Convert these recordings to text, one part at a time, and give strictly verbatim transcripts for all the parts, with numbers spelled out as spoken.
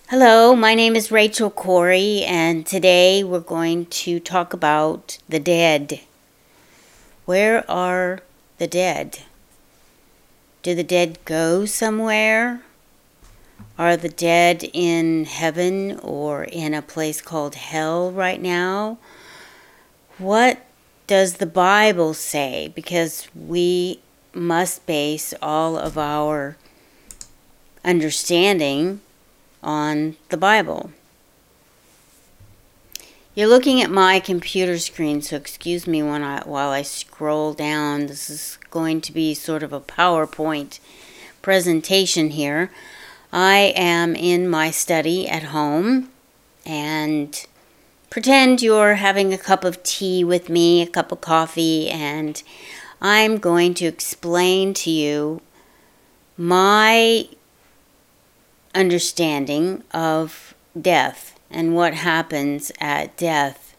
Hello, my name is Rachel Corey, and today we're going to talk about the dead. Where are the dead? Do the dead go somewhere? Are the dead in heaven or in a place called hell right now? What does the Bible say? Because we must base all of our understanding on the Bible. You're looking at my computer screen, so excuse me when I, while I scroll down. This is going to be sort of a PowerPoint presentation here. I am in my study at home, and pretend you're having a cup of tea with me, a cup of coffee, and I'm going to explain to you my understanding of death and what happens at death.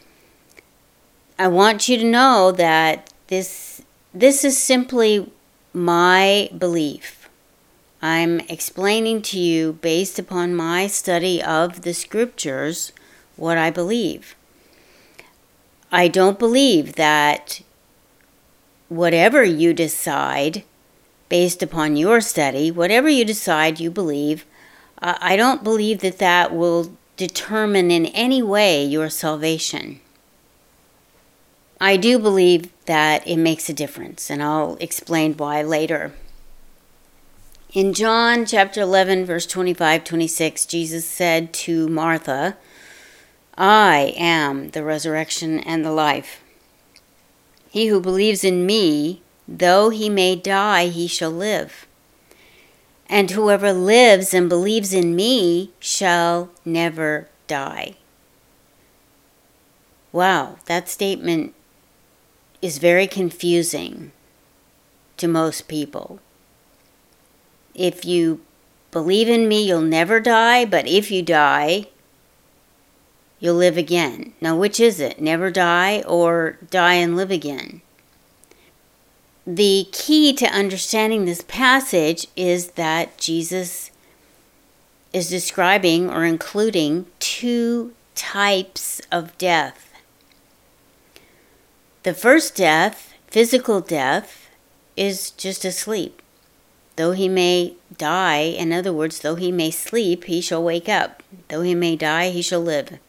I want you to know that this this is simply my belief. I'm explaining to you based upon my study of the scriptures what I believe. I don't believe that whatever you decide based upon your study, whatever you decide you believe, uh, I don't believe that that will determine in any way your salvation. I do believe that it makes a difference, and I'll explain why later. In John chapter eleven, verse twenty-five, twenty-six, Jesus said to Martha, "I am the resurrection and the life. He who believes in me, though he may die, he shall live. And whoever lives and believes in me shall never die." Wow, that statement is very confusing to most people. If you believe in me, you'll never die, but if you die, you'll live again. Now, which is it? Never die or die and live again? The key to understanding this passage is that Jesus is describing or including two types of death. The first death, physical death, is just a sleep. Though he may die, in other words, though he may sleep, he shall wake up. Though he may die, he shall live.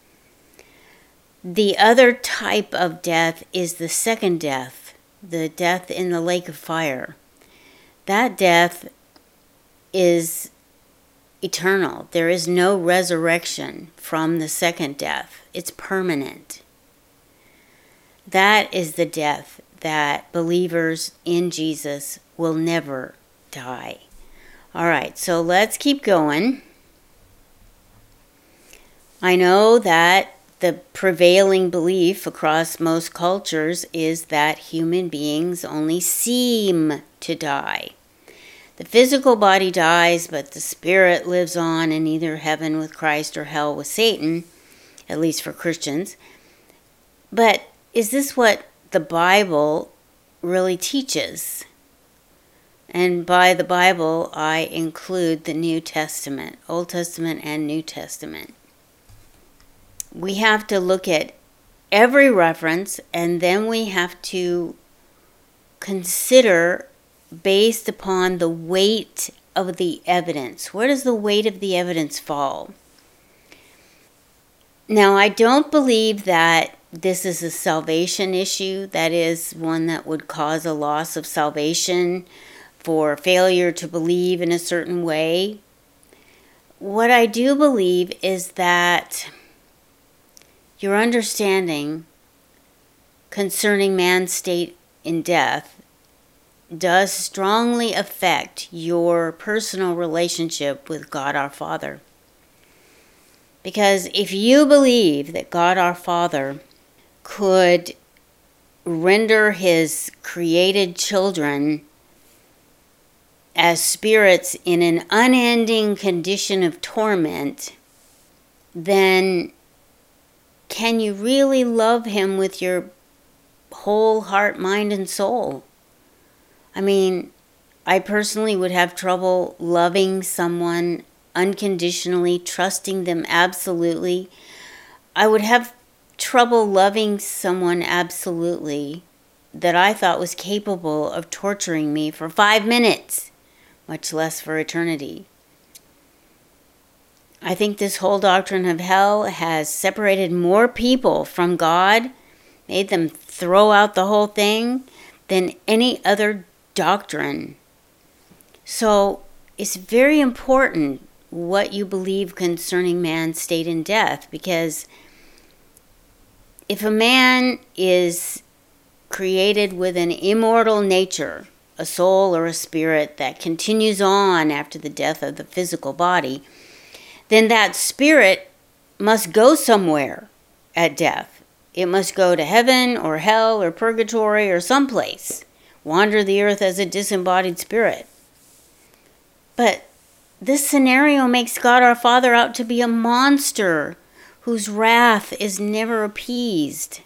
The other type of death is the second death, the death in the lake of fire. That death is eternal. There is no resurrection from the second death. It's permanent. That is the death that believers in Jesus will never die. All right, so let's keep going. I know that the prevailing belief across most cultures is that human beings only seem to die. The physical body dies, but the spirit lives on in either heaven with Christ or hell with Satan, at least for Christians. But is this what the Bible really teaches? And by the Bible, I include the New Testament, Old Testament and New Testament. We have to look at every reference, and then we have to consider based upon the weight of the evidence. Where does the weight of the evidence fall? Now, I don't believe that this is a salvation issue. That is one that would cause a loss of salvation for failure to believe in a certain way. What I do believe is that your understanding concerning man's state in death does strongly affect your personal relationship with God our Father. Because if you believe that God our Father could render his created children as spirits in an unending condition of torment, then can you really love him with your whole heart, mind, and soul? I mean, I personally would have trouble loving someone unconditionally, trusting them absolutely. I would have trouble loving someone absolutely that I thought was capable of torturing me for five minutes, much less for eternity. I think this whole doctrine of hell has separated more people from God, made them throw out the whole thing, than any other doctrine. So it's very important what you believe concerning man's state and death, because if a man is created with an immortal nature, a soul or a spirit that continues on after the death of the physical body, then that spirit must go somewhere at death. It must go to heaven or hell or purgatory or someplace, wander the earth as a disembodied spirit. But this scenario makes God our Father out to be a monster whose wrath is never appeased.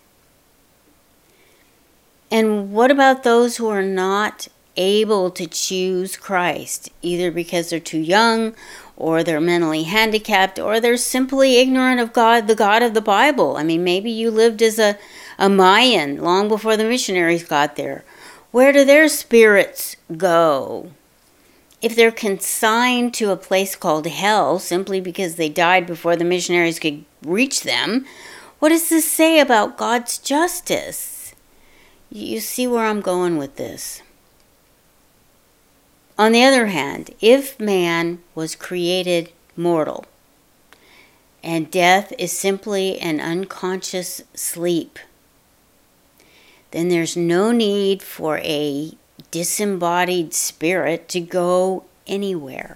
And what about those who are not able to choose Christ, either because they're too young, or they're mentally handicapped, or they're simply ignorant of God, the God of the Bible? I mean, maybe you lived as a, a Mayan long before the missionaries got there. Where do their spirits go? If they're consigned to a place called hell simply because they died before the missionaries could reach them, what does this say about God's justice? You see where I'm going with this. On the other hand, if man was created mortal, and death is simply an unconscious sleep, then there's no need for a disembodied spirit to go anywhere.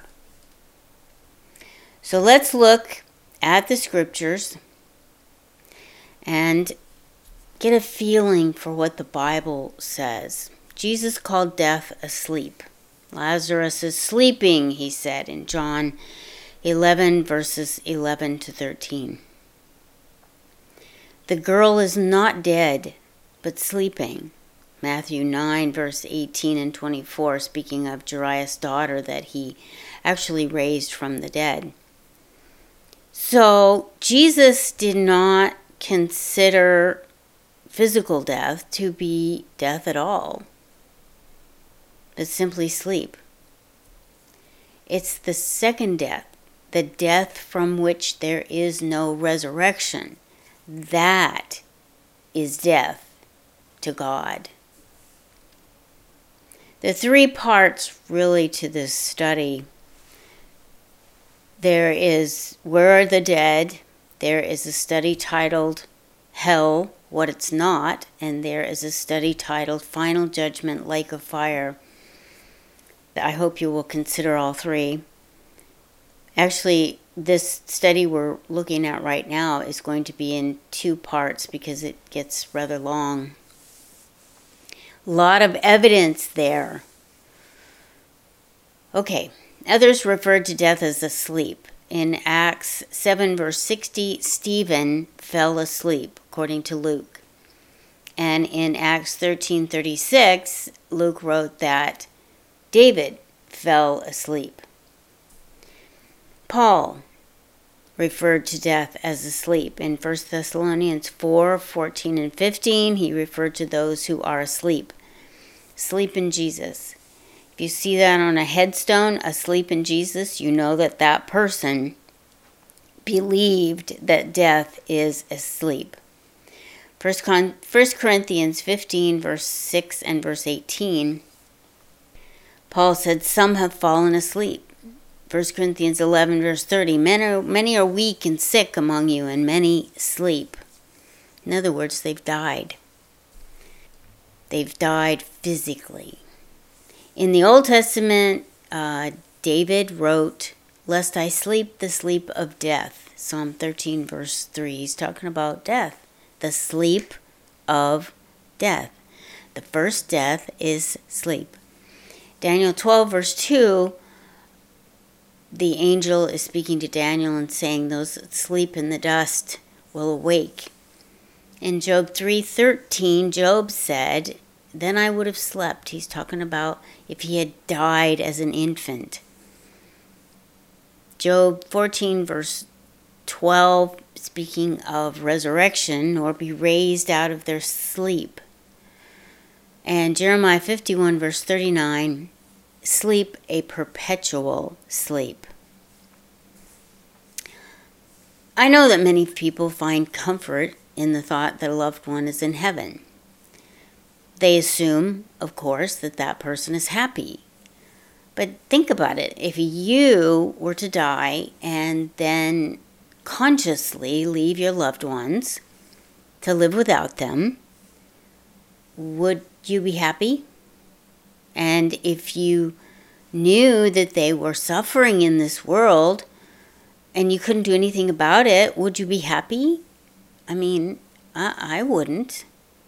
So let's look at the scriptures and get a feeling for what the Bible says. Jesus called death asleep. Lazarus is sleeping, he said in John eleven, verses eleven to thirteen. The girl is not dead, but sleeping. Matthew nine, verse eighteen and twenty-four, speaking of Jairus' daughter that he actually raised from the dead. So Jesus did not consider physical death to be death at all, but simply sleep. It's the second death, the death from which there is no resurrection. That is death to God. The three parts really to this study. There is Where Are the Dead? There is a study titled Hell, What It's Not, and there is a study titled Final Judgment, Lake of Fire. I hope you will consider all three. Actually, this study we're looking at right now is going to be in two parts because it gets rather long. A lot of evidence there. Okay, others referred to death as asleep. In Acts seven, verse sixty, Stephen fell asleep, according to Luke. And in Acts thirteen thirty-six, Luke wrote that David fell asleep. Paul referred to death as asleep. In First Thessalonians four, fourteen and fifteen, he referred to those who are asleep. Sleep in Jesus. If you see that on a headstone, asleep in Jesus, you know that that person believed that death is asleep. First Corinthians fifteen, verse six and verse eighteen, Paul said, some have fallen asleep. First Corinthians eleven, verse thirty, many are, many are weak and sick among you, and many sleep. In other words, they've died. They've died physically. In the Old Testament, uh, David wrote, lest I sleep the sleep of death. Psalm thirteen, verse three. He's talking about death. The sleep of death. The first death is sleep. Daniel twelve, verse two, the angel is speaking to Daniel and saying, those that sleep in the dust will awake. In Job three thirteen, Job said, then I would have slept. He's talking about if he had died as an infant. Job fourteen, verse twelve, speaking of resurrection, or be raised out of their sleep. And Jeremiah fifty-one, verse thirty-nine, sleep a perpetual sleep. I know that many people find comfort in the thought that a loved one is in heaven. They assume, of course, that that person is happy. But think about it. If you were to die and then consciously leave your loved ones to live without them, would you be happy? And if you knew that they were suffering in this world and you couldn't do anything about it, would you be happy? I mean, I, I wouldn't.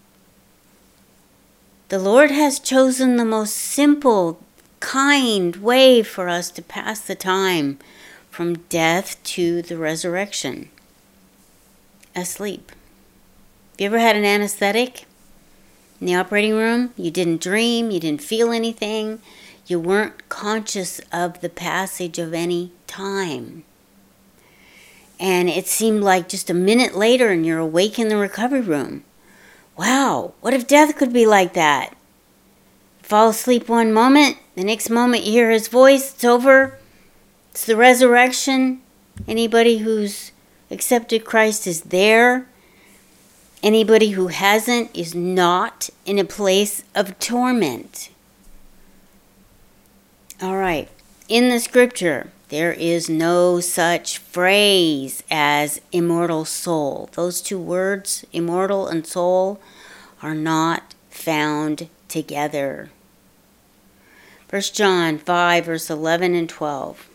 The Lord has chosen the most simple, kind way for us to pass the time from death to the resurrection. Asleep. Have you ever had an anesthetic in the operating room? You didn't dream, you didn't feel anything, you weren't conscious of the passage of any time. And it seemed like just a minute later and you're awake in the recovery room. Wow, what if death could be like that? Fall asleep one moment, the next moment you hear his voice, it's over. It's the resurrection. Anybody who's accepted Christ is there. Anybody who hasn't is not in a place of torment. All right, in the scripture, there is no such phrase as immortal soul. Those two words, immortal and soul, are not found together. First John five, verse eleven and twelve.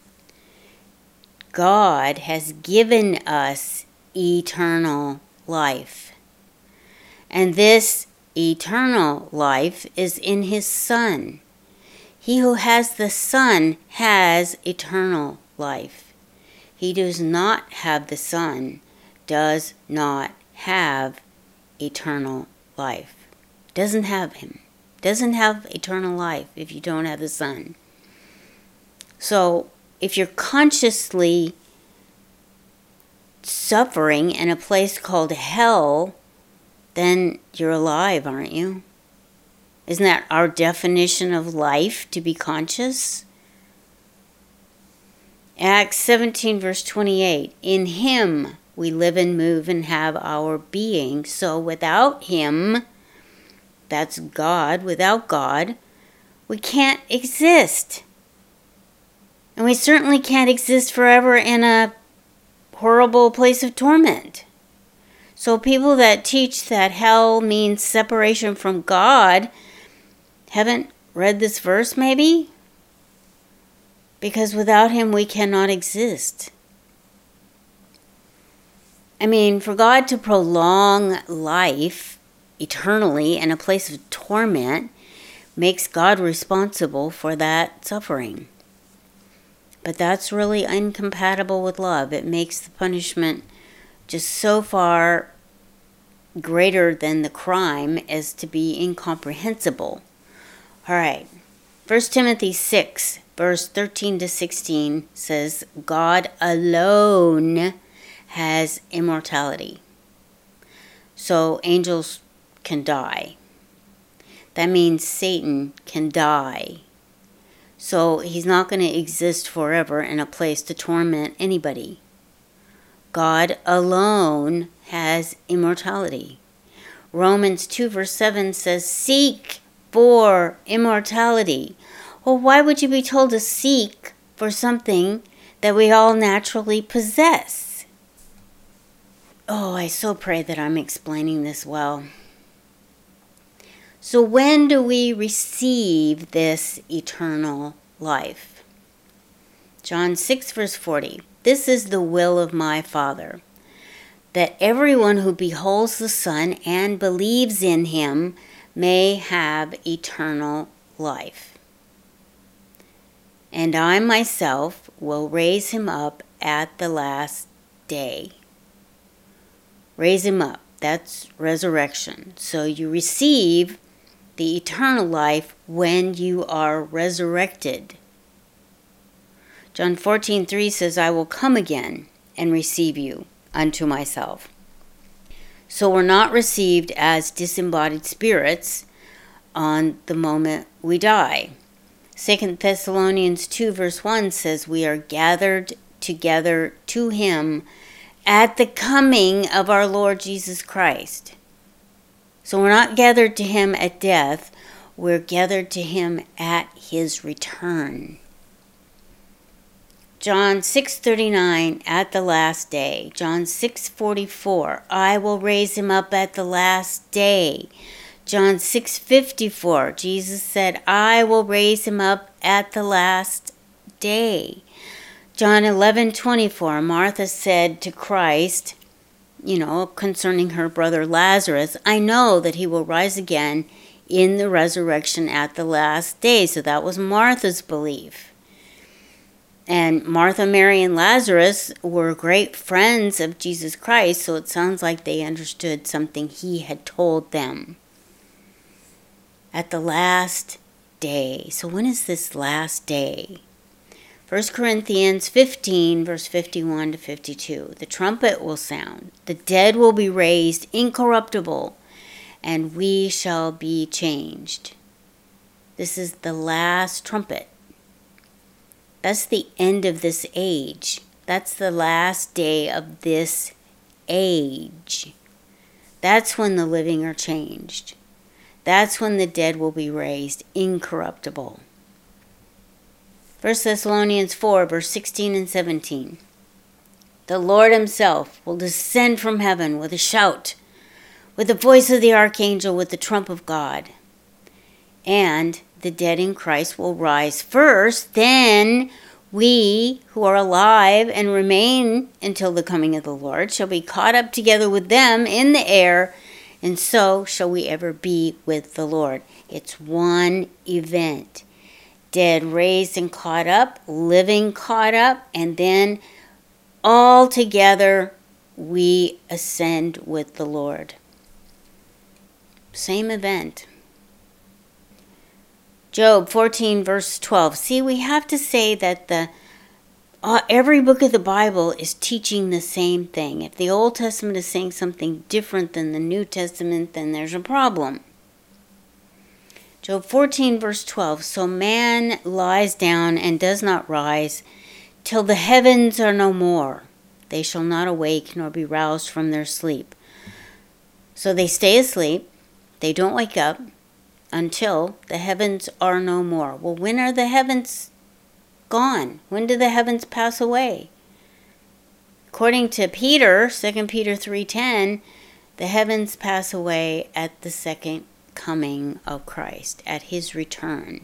God has given us eternal life, and this eternal life is in his Son. He who has the Son has eternal life. He who does not have the Son does not have eternal life. Doesn't have him. Doesn't have eternal life if you don't have the Son. So, if you're consciously suffering in a place called hell, then you're alive, aren't you? Isn't that our definition of life, to be conscious? Acts seventeen, verse twenty-eight. In him we live and move and have our being. So without him, that's God, without God, we can't exist. And we certainly can't exist forever in a horrible place of torment. So people that teach that hell means separation from God haven't read this verse, maybe? Because without him, we cannot exist. I mean, for God to prolong life eternally in a place of torment makes God responsible for that suffering. But that's really incompatible with love. It makes the punishment just so far greater than the crime as to be incomprehensible. All right, First Timothy six, verse thirteen to sixteen says, God alone has immortality. So angels can die. That means Satan can die. So he's not going to exist forever in a place to torment anybody. God alone has immortality. Romans two, verse seven says, seek for immortality. Well, why would you be told to seek for something that we all naturally possess? Oh, I so pray that I'm explaining this well. So when do we receive this eternal life? John six, verse forty. This is the will of my Father, that everyone who beholds the Son and believes in him may have eternal life. And I myself will raise him up at the last day. Raise him up. That's resurrection. So you receive the eternal life when you are resurrected. John fourteen three says, I will come again and receive you unto myself. So we're not received as disembodied spirits on the moment we die. Second Thessalonians two verse one says, we are gathered together to him at the coming of our Lord Jesus Christ. So we're not gathered to him at death, we're gathered to him at his return. John six thirty-nine, at the last day. John six forty-four, I will raise him up at the last day. John six fifty-four, Jesus said, I will raise him up at the last day. John eleven twenty-four, Martha said to Christ, you know, concerning her brother Lazarus, I know that he will rise again in the resurrection at the last day. So that was Martha's belief. And Martha, Mary, and Lazarus were great friends of Jesus Christ, so it sounds like they understood something he had told them. At the last day. So when is this last day? First Corinthians fifteen, verse fifty-one to fifty-two. The trumpet will sound, the dead will be raised incorruptible, and we shall be changed. This is the last trumpet. That's the end of this age. That's the last day of this age. That's when the living are changed. That's when the dead will be raised incorruptible. First Thessalonians four, verse sixteen and seventeen. The Lord himself will descend from heaven with a shout, with the voice of the archangel, with the trump of God. And the dead in Christ will rise first, then we who are alive and remain until the coming of the Lord shall be caught up together with them in the air, and so shall we ever be with the Lord. It's one event. Dead raised and caught up, living caught up, and then all together we ascend with the Lord. Same event. Job fourteen, verse twelve. See, we have to say that the uh, every book of the Bible is teaching the same thing. If the Old Testament is saying something different than the New Testament, then there's a problem. Job fourteen, verse twelve. So man lies down and does not rise till the heavens are no more. They shall not awake nor be roused from their sleep. So they stay asleep. They don't wake up until the heavens are no more. Well, when are the heavens gone? When do the heavens pass away? According to Peter, Second Peter three ten, the heavens pass away at the second coming of Christ, at his return.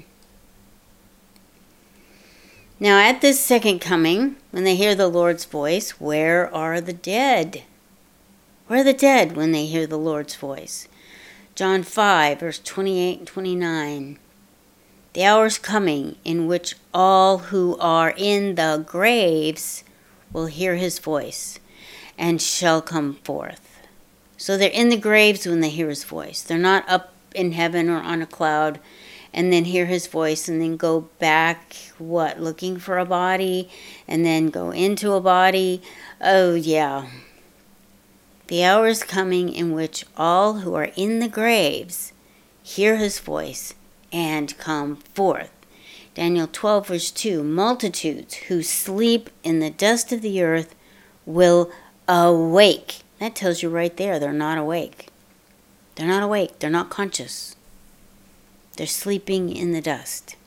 Now, at this second coming, when they hear the Lord's voice, where are the dead? Where are the dead when they hear the Lord's voice? John five, verse twenty-eight and twenty-nine. The hour is coming in which all who are in the graves will hear his voice and shall come forth. So they're in the graves when they hear his voice. They're not up in heaven or on a cloud and then hear his voice and then go back, what, looking for a body and then go into a body. Oh, yeah. The hour is coming in which all who are in the graves hear his voice and come forth. Daniel twelve, verse two, multitudes who sleep in the dust of the earth will awake. That tells you right there they're not awake. They're not awake. They're not conscious. They're sleeping in the dust.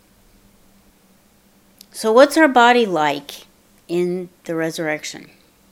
So what's our body like in the resurrection?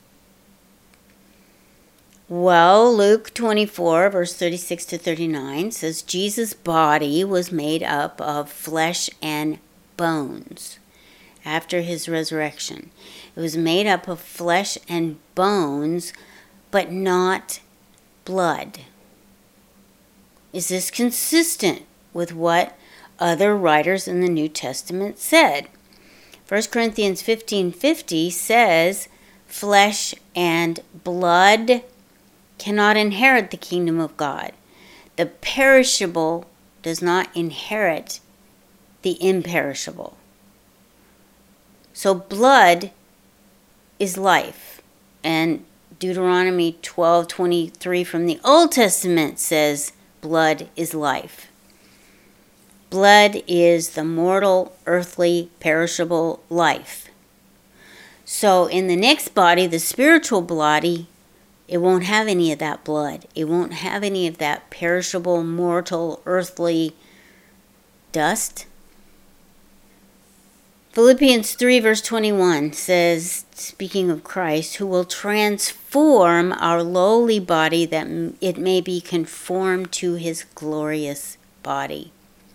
Well, Luke twenty-four, verse thirty-six to thirty-nine says Jesus' body was made up of flesh and bones after his resurrection. It was made up of flesh and bones, but not blood. Is this consistent with what other writers in the New Testament said? First Corinthians fifteen fifty says, flesh and blood cannot inherit the kingdom of God. The perishable does not inherit the imperishable. So blood is life. And Deuteronomy twelve twenty-three from the Old Testament says blood is life. Blood is the mortal, earthly, perishable life. So in the next body, the spiritual body, it won't have any of that blood. It won't have any of that perishable, mortal, earthly dust. Philippians three verse twenty-one says, speaking of Christ, who will transform our lowly body that it may be conformed to his glorious body.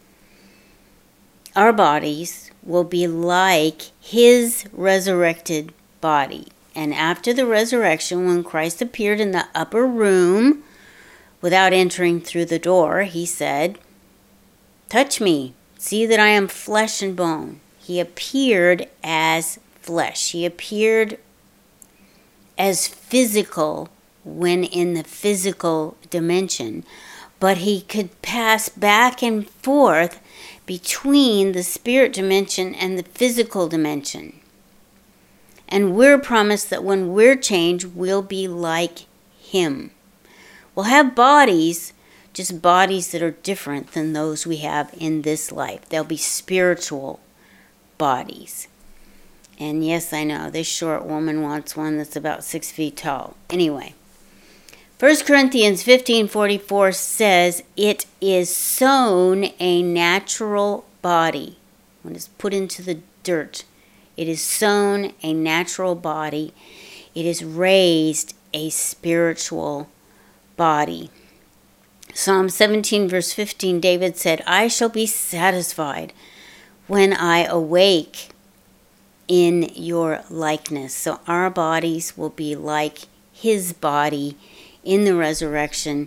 Our bodies will be like his resurrected body. And after the resurrection, when Christ appeared in the upper room without entering through the door, he said, touch me, see that I am flesh and bone. He appeared as flesh. He appeared as physical when in the physical dimension. But he could pass back and forth between the spirit dimension and the physical dimension. And we're promised that when we're changed, we'll be like him. We'll have bodies, just bodies that are different than those we have in this life. They'll be spiritual bodies. And yes, I know, this short woman wants one that's about six feet tall. Anyway, First Corinthians fifteen forty-four says, it is sown a natural body. When it's put into the dirt, it is sown a natural body. It is raised a spiritual body. Psalm seventeen verse fifteen, David said, I shall be satisfied when I awake in your likeness. So our bodies will be like his body in the resurrection,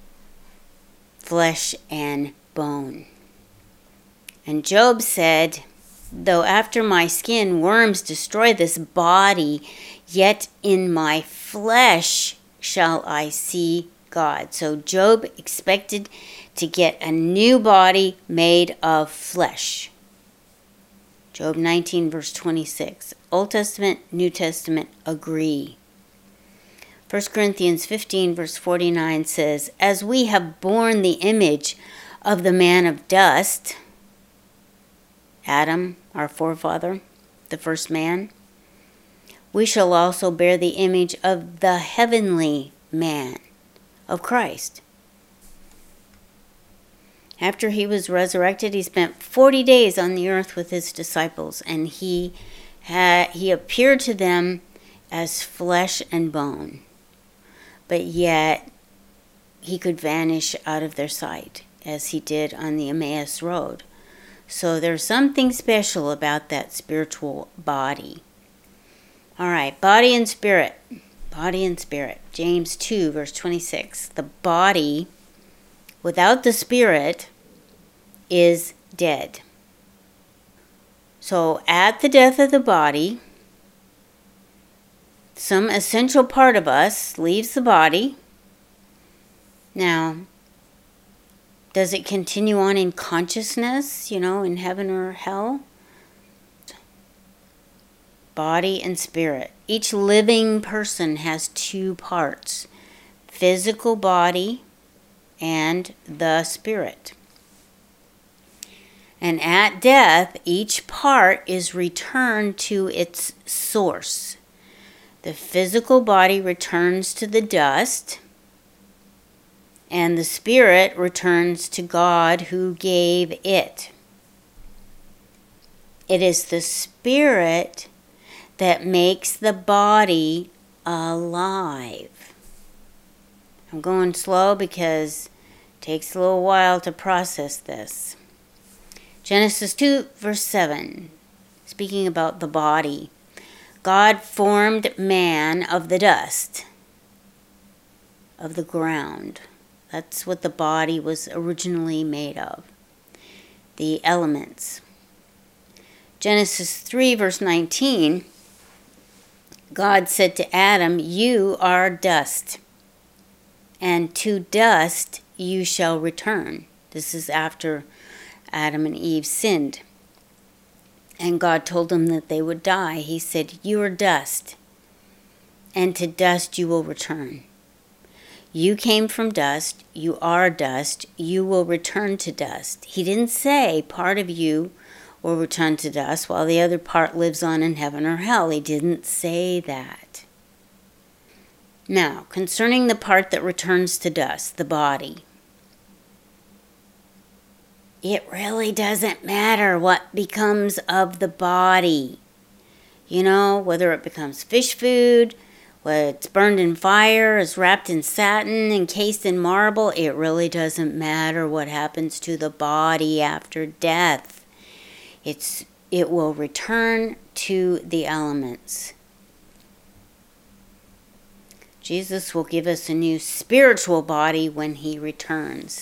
flesh and bone. And Job said, though after my skin worms destroy this body, yet in my flesh shall I see God. So Job expected to get a new body made of flesh. Job nineteen verse twenty-six. Old Testament, New Testament agree. First Corinthians fifteen verse forty-nine says, as we have borne the image of the man of dust, Adam, our forefather, the first man, we shall also bear the image of the heavenly man, of Christ. After he was resurrected, he spent forty days on the earth with his disciples, and he had, he appeared to them as flesh and bone. But yet, he could vanish out of their sight, as he did on the Emmaus Road. So there's something special about that spiritual body. All right, body and spirit. Body and spirit. James two, verse twenty-six. The body without the spirit is dead. So at the death of the body, some essential part of us leaves the body. Now, does it continue on in consciousness, you know, in heaven or hell? Body and spirit. Each living person has two parts, physical body and the spirit. And at death, each part is returned to its source. The physical body returns to the dust, and the spirit returns to God who gave it. It is the spirit that makes the body alive. I'm going slow because it takes a little while to process this. Genesis two, verse seven, speaking about the body. God formed man of the dust of the ground. That's what the body was originally made of. The elements. Genesis three, verse nineteen, God said to Adam, you are dust, and to dust you shall return. This is after Adam and Eve sinned. and God told them that they would die. He said, "You are dust, and to dust you will return. You came from dust, you are dust, you will return to dust." He didn't say part of you will return to dust while the other part lives on in heaven or hell. He didn't say that. Now, concerning the part that returns to dust, the body, it really doesn't matter what becomes of the body. You know, whether it becomes fish food, whether it's burned in fire, is wrapped in satin, encased in marble, it really doesn't matter what happens to the body after death. It's it will return to the elements. Jesus will give us a new spiritual body when he returns.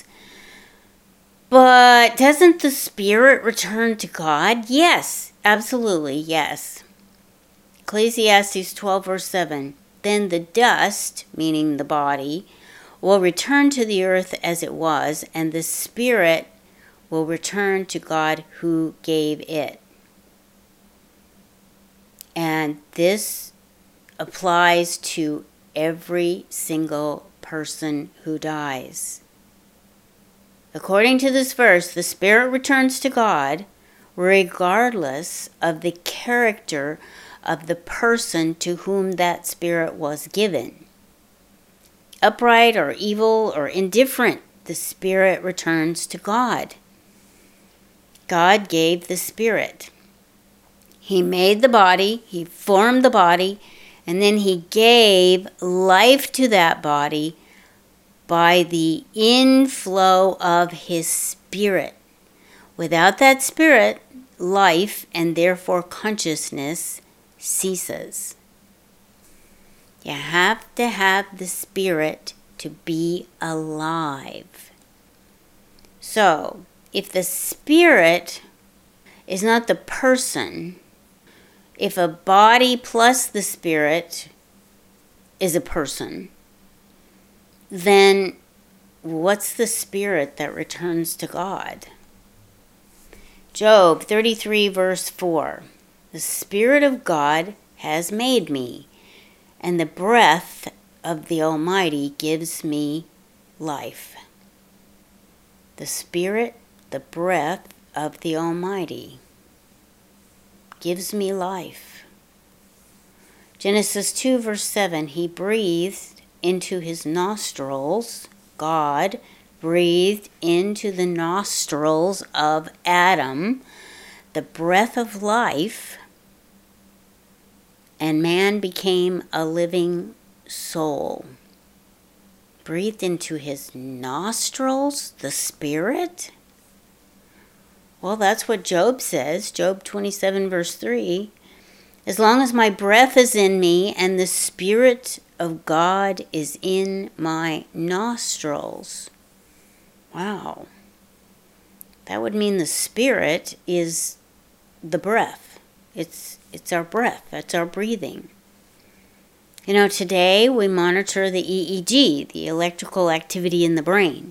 But doesn't the spirit return to God? Yes, absolutely, yes. Ecclesiastes twelve, verse seven. Then the dust, meaning the body, will return to the earth as it was, and the spirit will return to God who gave it. And this applies to every single person who dies. According to this verse, the spirit returns to God regardless of the character of the person to whom that spirit was given. Upright or evil or indifferent, the spirit returns to God. God gave the spirit. He made the body, he formed the body, and then he gave life to that body by the inflow of his spirit. Without that spirit, life and therefore consciousness ceases. You have to have the spirit to be alive. So, if the spirit is not the person, if a body plus the spirit is a person, then what's the spirit that returns to God? Job thirty-three, verse four. The Spirit of God has made me, and the breath of the Almighty gives me life. The Spirit, the breath of the Almighty, gives me life. Genesis two, verse seven, he breathed into his nostrils, God breathed into the nostrils of Adam the breath of life, and man became a living soul. Breathed into his nostrils, the Spirit? Well, that's what Job says, Job twenty-seven, verse three. As long as my breath is in me and the Spirit of God is in my nostrils. Wow. That would mean the Spirit is the breath. It's it's our breath. That's our breathing. You know, today we monitor the E E G, the electrical activity in the brain,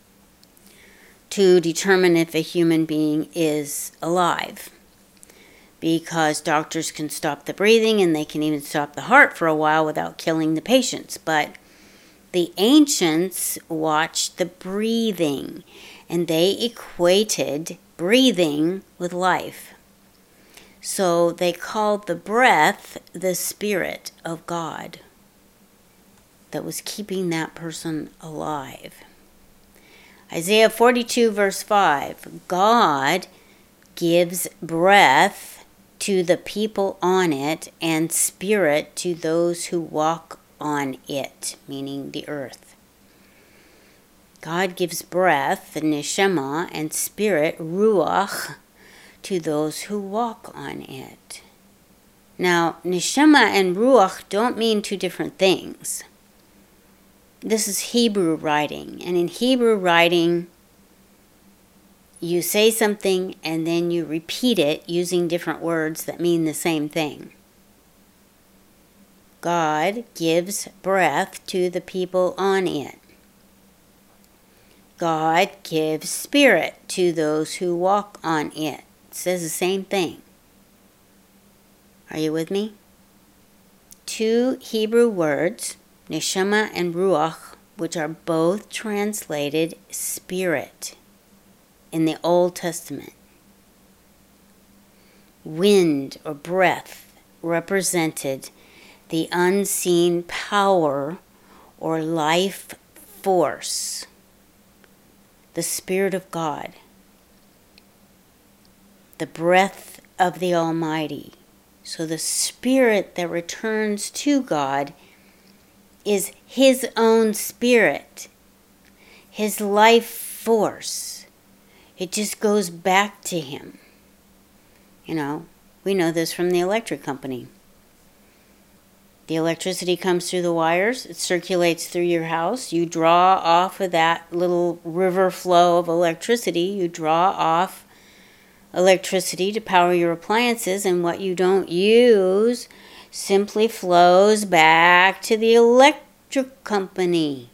to determine if a human being is alive. Because doctors can stop the breathing and they can even stop the heart for a while without killing the patients. But the ancients watched the breathing, and they equated breathing with life. So they called the breath the Spirit of God that was keeping that person alive. Isaiah forty-two, verse five, God gives breath to the people on it and spirit to those who walk on it, meaning the earth. God gives breath, the neshama, and spirit, ruach, to those who walk on it. Now, neshama and ruach don't mean two different things. This is Hebrew writing, and in Hebrew writing, you say something and then you repeat it using different words that mean the same thing. God gives breath to the people on it. God gives spirit to those who walk on it. It says the same thing. Are you with me? Two Hebrew words, neshama and ruach, which are both translated spirit in the Old Testament. Wind or breath represented the unseen power or life force, the Spirit of God, the breath of the Almighty. So the spirit that returns to God is His own spirit, His life force. It just goes back to Him. You know, we know this from the electric company. The electricity comes through the wires, it circulates through your house. You draw off of that little river flow of electricity, you draw off electricity to power your appliances, and what you don't use simply flows back to the electric company.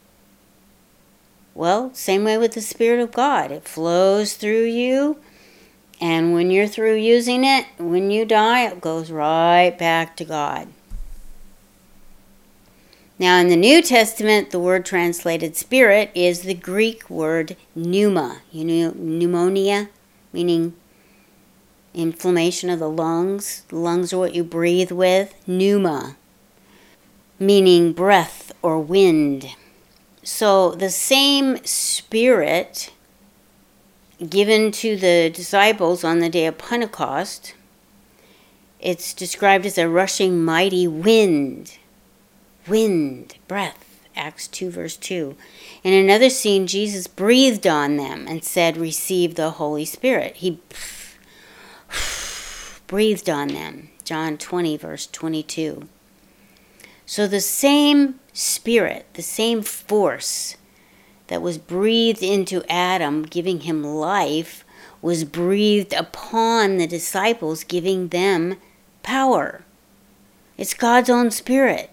Well, same way with the Spirit of God. It flows through you, and when you're through using it, when you die, it goes right back to God. Now, in the New Testament, the word translated spirit is the Greek word pneuma. You know, pneumonia, meaning inflammation of the lungs. The lungs are what you breathe with. Pneuma, meaning breath or wind. So the same spirit given to the disciples on the day of Pentecost, it's described as a rushing mighty wind. Wind, breath, Acts two verse two. In another scene, Jesus breathed on them and said, receive the Holy Spirit. He breathed on them, John twenty verse twenty-two. So the same spirit, the same force that was breathed into Adam, giving him life, was breathed upon the disciples, giving them power. It's God's own spirit.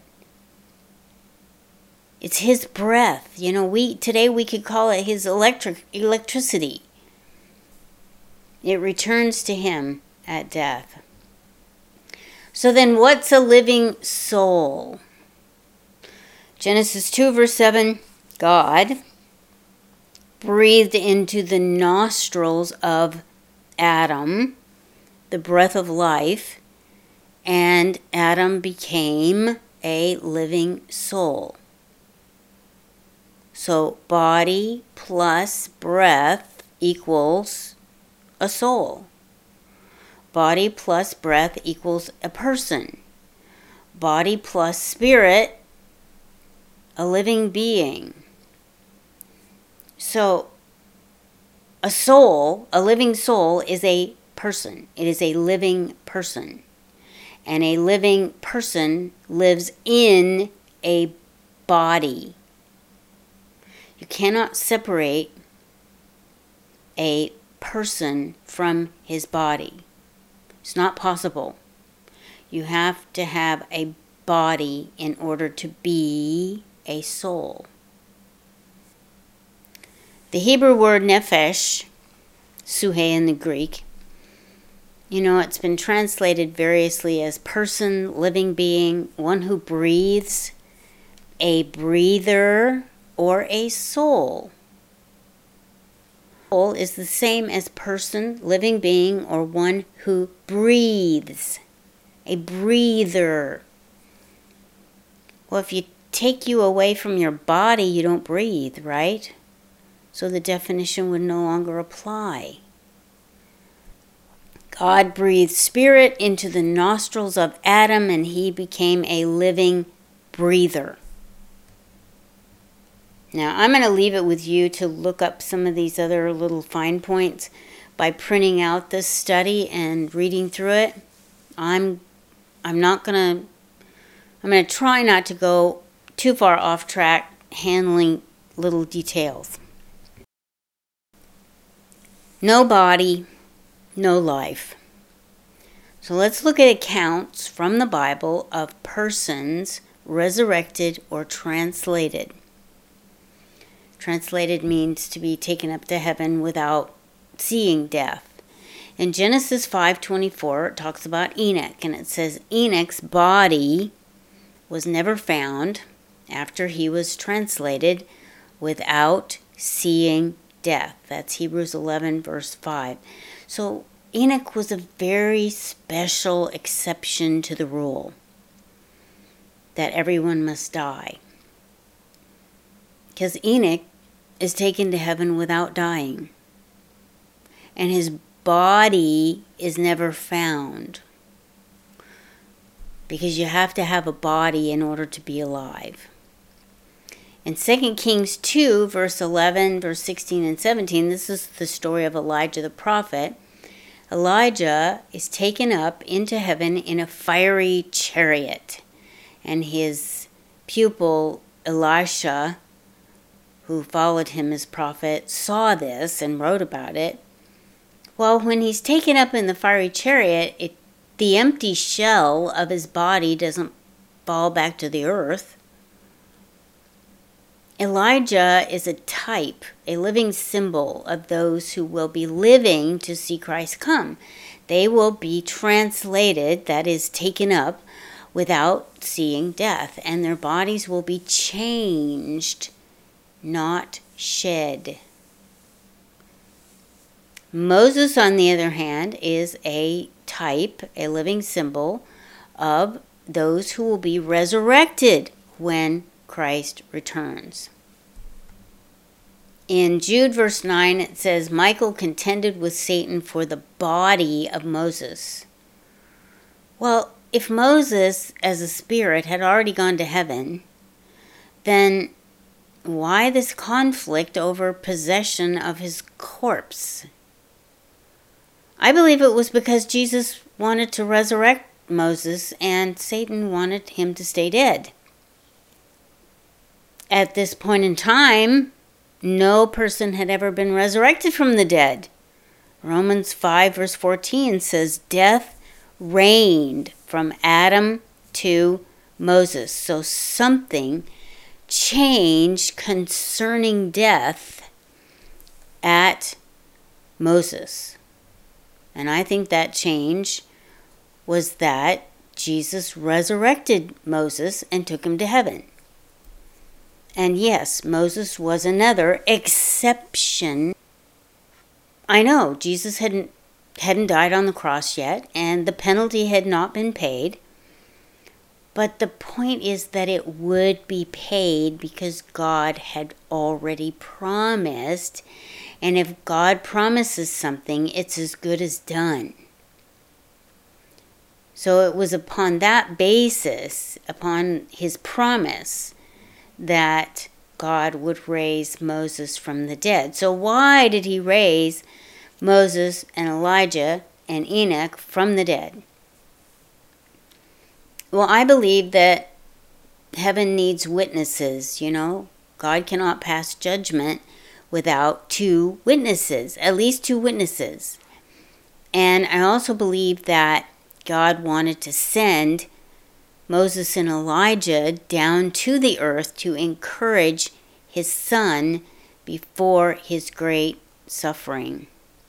It's His breath. You know, we today we could call it His electric electricity. It returns to Him at death. So then what's a living soul? Genesis two verse seven, God breathed into the nostrils of Adam the breath of life, and Adam became a living soul. So body plus breath equals a soul. Body plus breath equals a person. Body plus spirit, a living being. So a soul, a living soul, is a person. It is a living person. And a living person lives in a body. You cannot separate a person from his body. It's not possible. You have to have a body in order to be a soul. The Hebrew word nephesh, suhe in the Greek, you know, it's been translated variously as person, living being, one who breathes, a breather, or a soul. Soul is the same as person, living being, or one who breathes. A breather. Well, if you take you away from your body, you don't breathe, right? So the definition would no longer apply. God breathed spirit into the nostrils of Adam, and he became a living breather. Now, I'm going to leave it with you to look up some of these other little fine points by printing out this study and reading through it. I'm I'm not going to I'm going to try not to go too far off track handling little details. No body, no life. So let's look at accounts from the Bible of persons resurrected or translated. Translated means to be taken up to heaven without seeing death. In Genesis five twenty-four, it talks about Enoch, and it says Enoch's body was never found after he was translated without seeing death. That's Hebrews eleven, verse five. So Enoch was a very special exception to the rule that everyone must die. Because Enoch is taken to heaven without dying. And his body is never found. Because you have to have a body in order to be alive. In Second Kings two, verse eleven, verse sixteen and seventeen, this is the story of Elijah the prophet. Elijah is taken up into heaven in a fiery chariot. And his pupil, Elisha, who followed him as prophet, saw this and wrote about it. Well, when he's taken up in the fiery chariot, it, the empty shell of his body doesn't fall back to the earth. Elijah is a type, a living symbol of those who will be living to see Christ come. They will be translated, that is, taken up, without seeing death, and their bodies will be changed, not shed. Moses, on the other hand, is a type, a living symbol of those who will be resurrected when Christ returns. In Jude verse nine, it says, Michael contended with Satan for the body of Moses. Well, if Moses, as a spirit, had already gone to heaven, then why this conflict over possession of his corpse? I believe it was because Jesus wanted to resurrect Moses and Satan wanted him to stay dead. At this point in time, no person had ever been resurrected from the dead. Romans five verse fourteen says, death reigned from Adam to Moses. So something changed concerning death at Moses. And I think that change was that Jesus resurrected Moses and took him to heaven. And yes, Moses was another exception. I know Jesus hadn't hadn't died on the cross yet, and the penalty had not been paid. But the point is that it would be paid because God had already promised. And if God promises something, it's as good as done. So it was upon that basis, upon his promise, that God would raise Moses from the dead. So why did he raise Moses and Elijah and Enoch from the dead? Well, I believe that heaven needs witnesses, you know. God cannot pass judgment without two witnesses, at least two witnesses. And I also believe that God wanted to send Moses and Elijah down to the earth to encourage his son before his great suffering.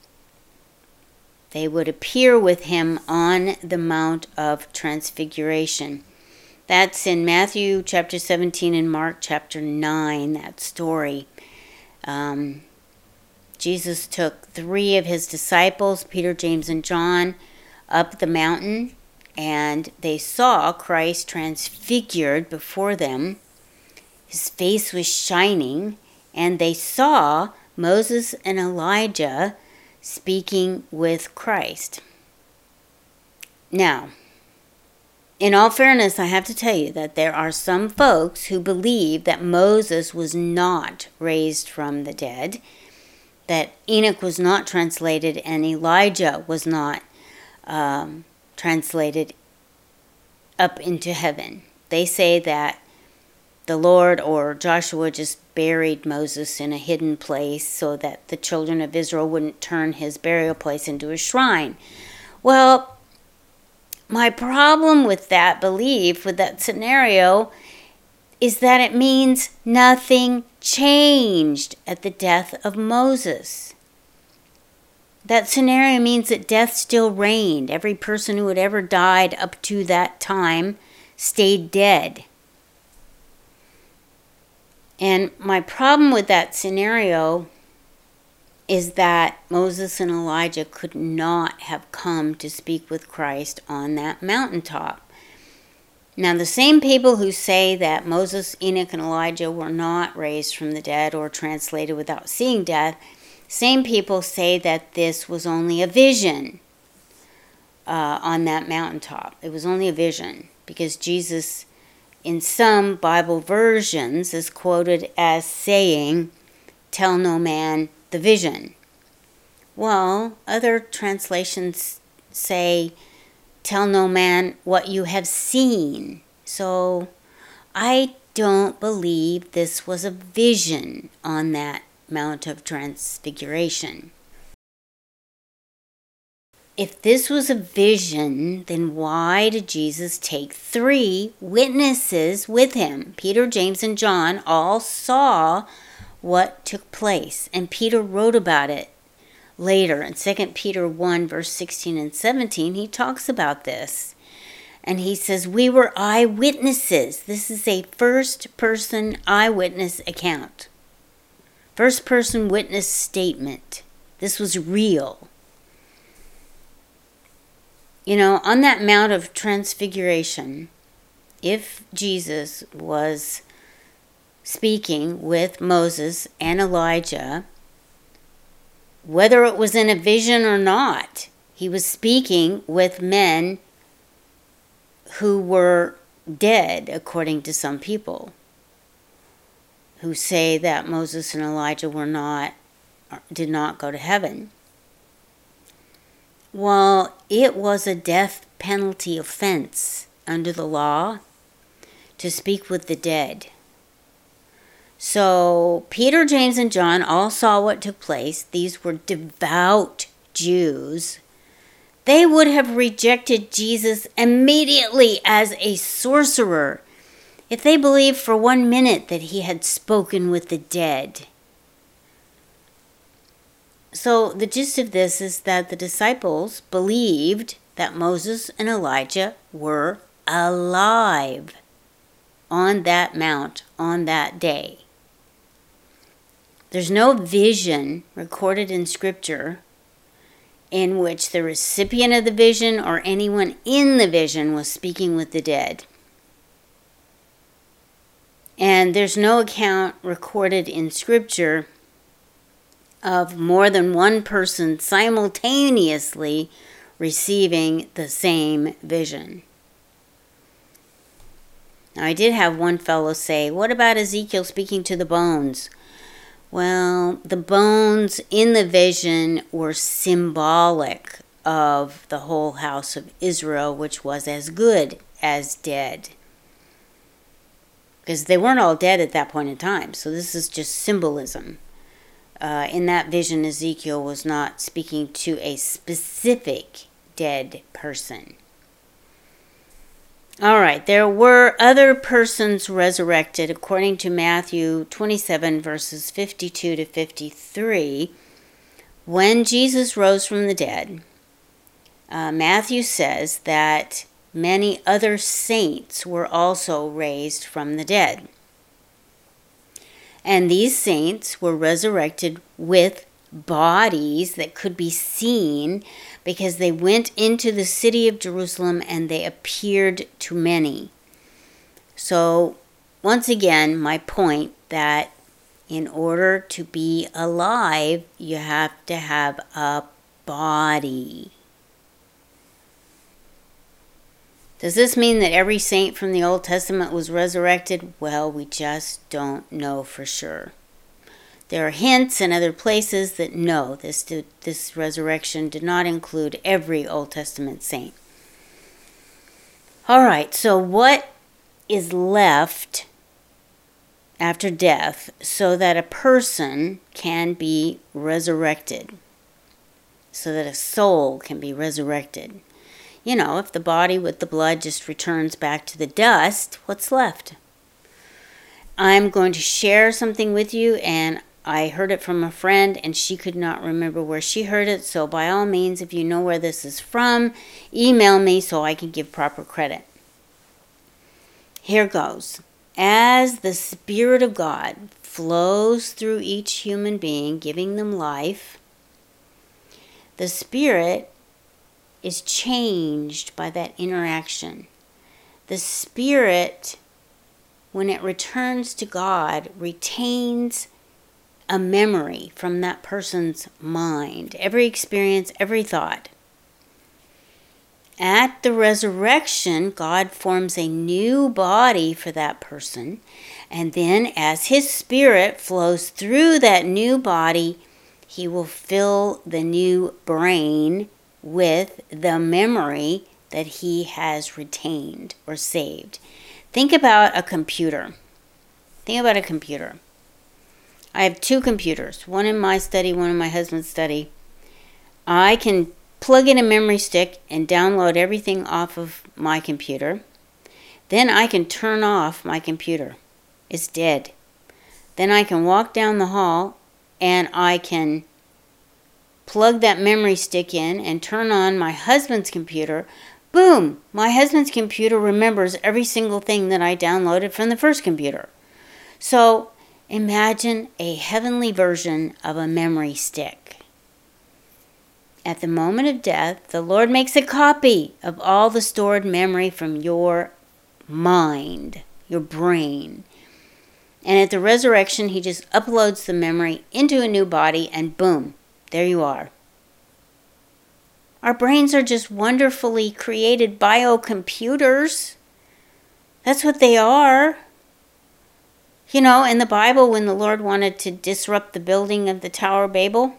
They would appear with him on the Mount of Transfiguration. That's in Matthew chapter seventeen and Mark chapter nine, that story. Um, Jesus took three of his disciples, Peter, James, and John, up the mountain, and they saw Christ transfigured before them. His face was shining, and they saw Moses and Elijah speaking with Christ. Now, in all fairness, I have to tell you that there are some folks who believe that Moses was not raised from the dead, that Enoch was not translated, and Elijah was not um, translated up into heaven. They say that the Lord or Joshua just buried Moses in a hidden place so that the children of Israel wouldn't turn his burial place into a shrine. Well, my problem with that belief, with that scenario, is that it means nothing changed at the death of Moses. That scenario means that death still reigned. Every person who had ever died up to that time stayed dead. And my problem with that scenario is that Moses and Elijah could not have come to speak with Christ on that mountaintop. Now, the same people who say that Moses, Enoch, and Elijah were not raised from the dead or translated without seeing death, same people say that this was only a vision uh, on that mountaintop. It was only a vision because Jesus, in some Bible versions, is quoted as saying, "Tell no man the vision." Well, other translations say, "Tell no man what you have seen." So I don't believe this was a vision on that Mount of Transfiguration. If this was a vision, then why did Jesus take three witnesses with him? Peter, James, and John all saw what took place, and Peter wrote about it later. In Second Peter one, verse sixteen and seventeen, he talks about this. And he says, we were eyewitnesses. This is a first-person eyewitness account. First-person witness statement. This was real. You know, on that Mount of Transfiguration, if Jesus was speaking with Moses and Elijah, whether it was in a vision or not, he was speaking with men who were dead, according to some people, who say that Moses and Elijah were not, did not go to heaven. Well, it was a death penalty offense under the law to speak with the dead. So Peter, James, and John all saw what took place. These were devout Jews. They would have rejected Jesus immediately as a sorcerer if they believed for one minute that he had spoken with the dead. So the gist of this is that the disciples believed that Moses and Elijah were alive on that mount on that day. There's no vision recorded in Scripture in which the recipient of the vision or anyone in the vision was speaking with the dead. And there's no account recorded in Scripture of more than one person simultaneously receiving the same vision. Now, I did have one fellow say, what about Ezekiel speaking to the bones? Well, the bones in the vision were symbolic of the whole house of Israel, which was as good as dead. Because they weren't all dead at that point in time. So this is just symbolism. Uh, in that vision, Ezekiel was not speaking to a specific dead person. All right, there were other persons resurrected according to Matthew twenty-seven, verses fifty-two to fifty-three. When Jesus rose from the dead, uh, Matthew says that many other saints were also raised from the dead. And these saints were resurrected with bodies that could be seen because they went into the city of Jerusalem and they appeared to many. So, once again, my point that in order to be alive, you have to have a body. Does this mean that every saint from the Old Testament was resurrected? Well, we just don't know for sure. There are hints in other places that no, this, this resurrection did not include every Old Testament saint. All right, so what is left after death so that a person can be resurrected? So that a soul can be resurrected? You know, if the body with the blood just returns back to the dust, what's left? I'm going to share something with you, and I heard it from a friend and she could not remember where she heard it. So by all means, if you know where this is from, email me so I can give proper credit. Here goes. As the Spirit of God flows through each human being, giving them life, the Spirit is changed by that interaction. The Spirit, when it returns to God, retains a memory from that person's mind, every experience, every thought. At the resurrection, God forms a new body for that person, and then as His Spirit flows through that new body, He will fill the new brain with the memory that He has retained or saved. Think about a computer. Think about a computer. I have two computers, one in my study, one in my husband's study. I can plug in a memory stick and download everything off of my computer. Then I can turn off my computer. It's dead. Then I can walk down the hall and I can plug that memory stick in and turn on my husband's computer. Boom! My husband's computer remembers every single thing that I downloaded from the first computer. So imagine a heavenly version of a memory stick. At the moment of death, the Lord makes a copy of all the stored memory from your mind, your brain. And at the resurrection, He just uploads the memory into a new body and boom, there you are. Our brains are just wonderfully created biocomputers. That's what they are. You know, in the Bible, when the Lord wanted to disrupt the building of the Tower of Babel,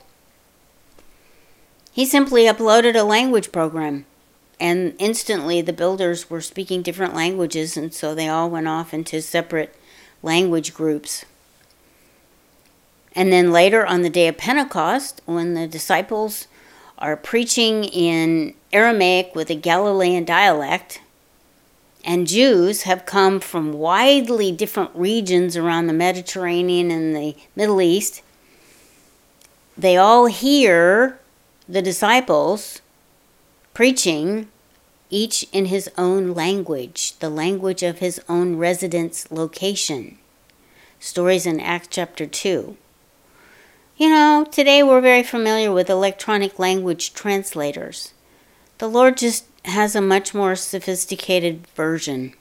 He simply uploaded a language program. And instantly the builders were speaking different languages, and so they all went off into separate language groups. And then later on the day of Pentecost, when the disciples are preaching in Aramaic with a Galilean dialect, and Jews have come from widely different regions around the Mediterranean and the Middle East, they all hear the disciples preaching, each in his own language, the language of his own residence location. Stories in Acts chapter two. You know, today we're very familiar with electronic language translators. The Lord just has a much more sophisticated version.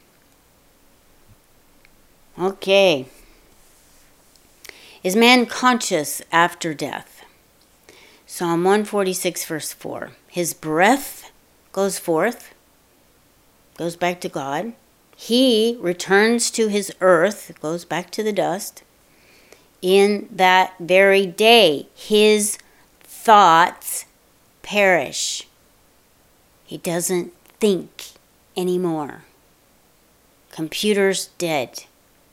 Okay. Is man conscious after death? Psalm one forty-six, verse four. His breath goes forth, goes back to God. He returns to his earth, goes back to the dust. In that very day, his thoughts perish. He doesn't think anymore. Computer's dead.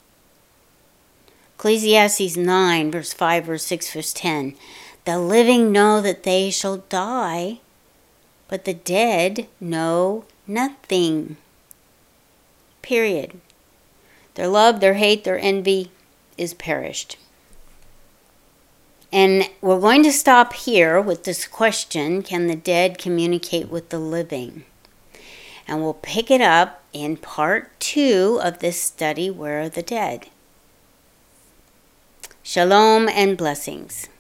Ecclesiastes nine, verse five, verse six, verse ten. The living know that they shall die, but the dead know nothing. Period. Their love, their hate, their envy is perished. And we're going to stop here with this question, can the dead communicate with the living? And we'll pick it up in part two of this study, Where Are the Dead? Shalom and blessings.